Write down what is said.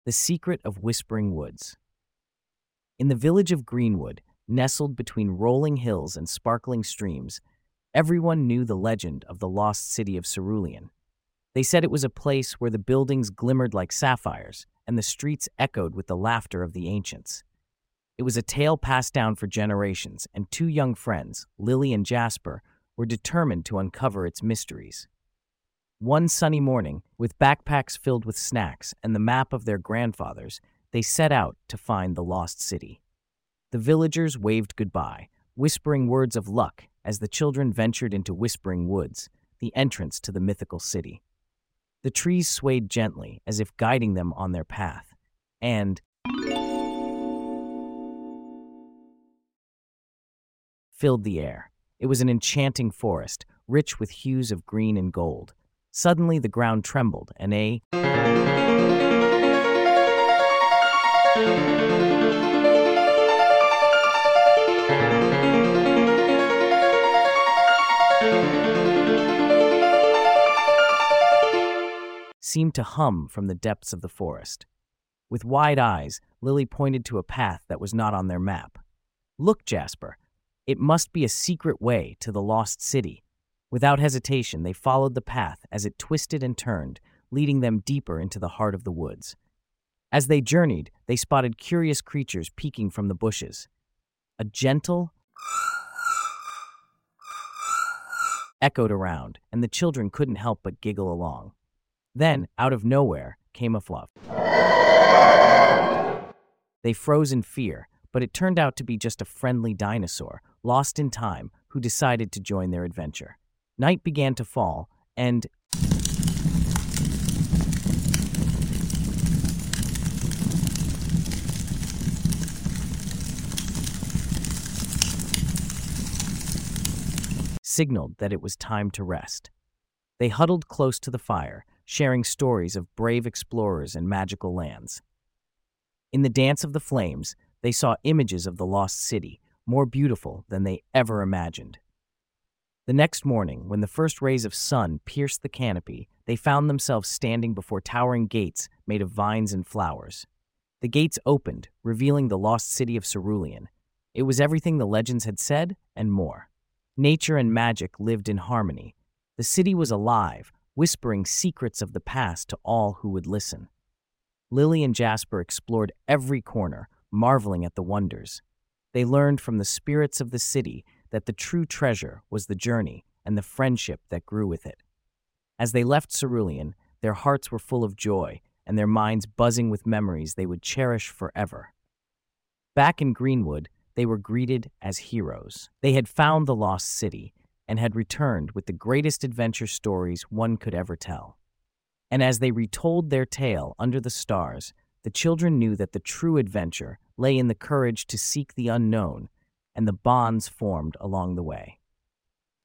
The Secret of Whispering Woods. In the village of Greenwood, nestled between rolling hills and sparkling streams, everyone knew the legend of the lost city of Cerulean. They said it was a place where the buildings glimmered like sapphires and the streets echoed with the laughter of the ancients. It was a tale passed down for generations, and two young friends, Lily and Jasper, were determined to uncover its mysteries. One sunny morning, with backpacks filled with snacks and the map of their grandfathers, they set out to find the lost city. The villagers waved goodbye, whispering words of luck as the children ventured into Whispering Woods, the entrance to the mythical city. The trees swayed gently as if guiding them on their path, and filled the air. It was an enchanting forest, rich with hues of green and gold. Suddenly the ground trembled, and a seemed to hum from the depths of the forest. With wide eyes, Lily pointed to a path that was not on their map. "Look, Jasper, it must be a secret way to the lost city." Without hesitation, they followed the path as it twisted and turned, leading them deeper into the heart of the woods. As they journeyed, they spotted curious creatures peeking from the bushes. A gentle echoed around, and the children couldn't help but giggle along. Then, out of nowhere, came a fluff. They froze in fear, but it turned out to be just a friendly dinosaur, lost in time, who decided to join their adventure. Night began to fall, and signaled that it was time to rest. They huddled close to the fire, sharing stories of brave explorers and magical lands. In the dance of the flames, they saw images of the lost city, more beautiful than they ever imagined. The next morning, when the first rays of sun pierced the canopy, they found themselves standing before towering gates made of vines and flowers. The gates opened, revealing the lost city of Cerulean. It was everything the legends had said, and more. Nature and magic lived in harmony. The city was alive, whispering secrets of the past to all who would listen. Lily and Jasper explored every corner, marveling at the wonders. They learned from the spirits of the city that the true treasure was the journey and the friendship that grew with it. As they left Cerulean, their hearts were full of joy and their minds buzzing with memories they would cherish forever. Back in Greenwood, they were greeted as heroes. They had found the lost city and had returned with the greatest adventure stories one could ever tell. And as they retold their tale under the stars, the children knew that the true adventure lay in the courage to seek the unknown and the bonds formed along the way.